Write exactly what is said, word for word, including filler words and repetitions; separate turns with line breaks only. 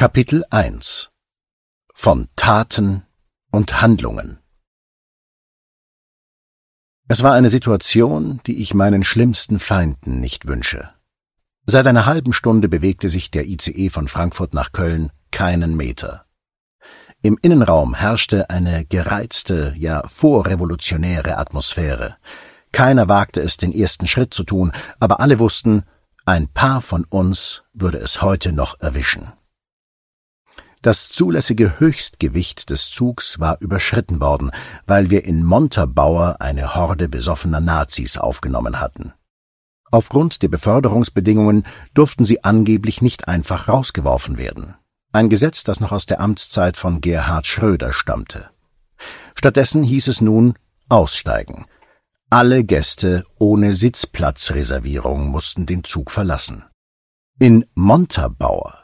Kapitel eins Von Taten und Handlungen. Es war eine Situation, die ich meinen schlimmsten Feinden nicht wünsche. Seit einer halben Stunde bewegte sich der I C E von Frankfurt nach Köln keinen Meter. Im Innenraum herrschte eine gereizte, ja vorrevolutionäre Atmosphäre. Keiner wagte es, den ersten Schritt zu tun, aber alle wussten, ein paar von uns würde es heute noch erwischen. Das zulässige Höchstgewicht des Zugs war überschritten worden, weil wir in Montabaur eine Horde besoffener Nazis aufgenommen hatten. Aufgrund der Beförderungsbedingungen durften sie angeblich nicht einfach rausgeworfen werden. Ein Gesetz, das noch aus der Amtszeit von Gerhard Schröder stammte. Stattdessen hieß es nun aussteigen. Alle Gäste ohne Sitzplatzreservierung mussten den Zug verlassen. In Montabaur